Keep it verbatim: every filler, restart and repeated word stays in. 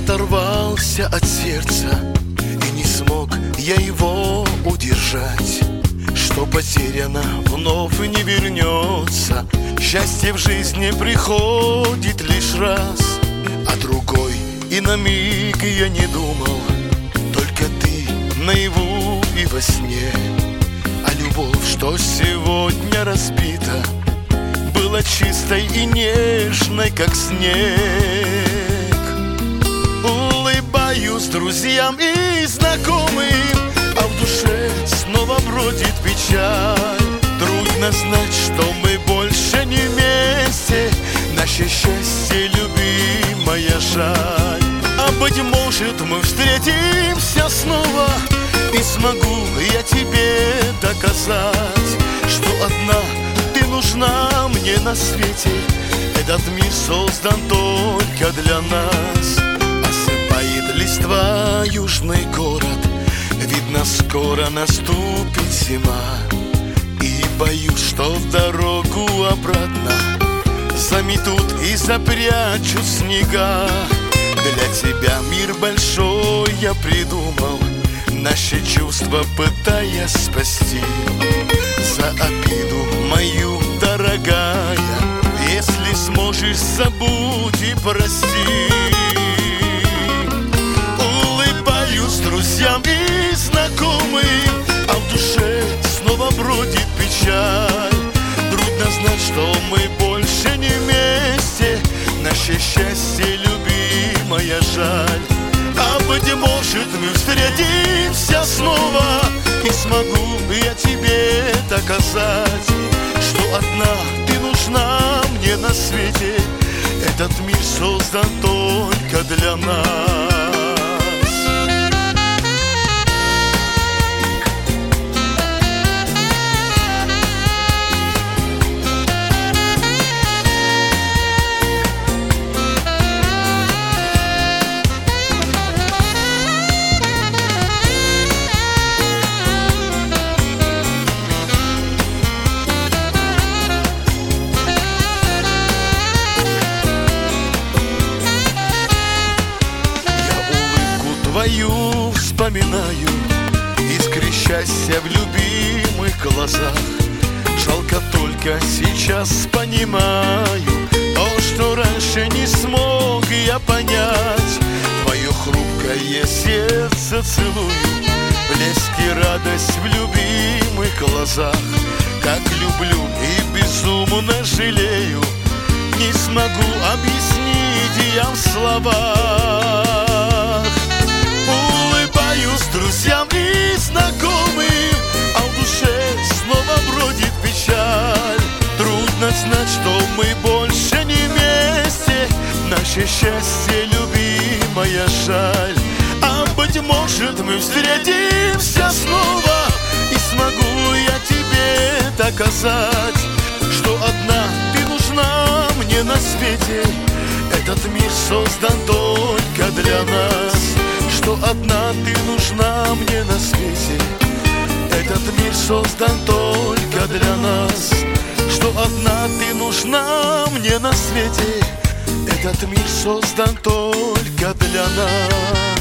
оторвался от сердца, и не смог я его удержать. Что потеряно, вновь не вернется. Счастье в жизни приходит лишь раз, а другой и на миг я не думал. Только ты наяву и во сне. А любовь, что сегодня разбита, была чистой и нежной, как снег. Улыбаюсь друзьям и знакомым, а в душе снова бродит печаль. Трудно знать, что мы больше не вместе. Наше счастье, любимая, жаль. А быть может, мы встретимся снова, и смогу я тебе доказать, что одна ты нужна мне на свете. Этот мир создан только для нас. Осыпает листва южный город, видно, скоро наступит зима. И боюсь, что в дорогу обратно заметут и запрячут снега. Для тебя мир большой я придумал, наши чувства пытаясь спасти. За обиду мою, дорогая, если сможешь, забудь и прости. Улыбаюсь друзьям и знакомым, а в душе снова бродит печаль. Трудно знать, что мы больше не вместе. Наше счастье, любимая, жаль. А быть может, мы встретимся снова, и смогу я тебе доказать, что одна ты нужна мне на свете. Этот мир создан только для нас. Твою вспоминаю, искры счастья в любимых глазах. Жалко только сейчас понимаю то, что раньше не смог я понять. Твое хрупкое сердце целую, блеск и радость в любимых глазах. Как люблю и безумно жалею, не смогу объяснить я в словах. Улыбаюсь друзьям и знакомым, а в душе снова бродит печаль. Трудно знать, что мы больше не вместе. Наше счастье, любимая, жаль. А быть может, мы встретимся снова, и смогу я тебе доказать, что одна ты нужна мне на свете. Этот мир создан только для нас. Что одна ты нужна мне на свете. Этот мир создан только для нас. Что одна ты нужна мне на свете. Этот мир создан только для нас.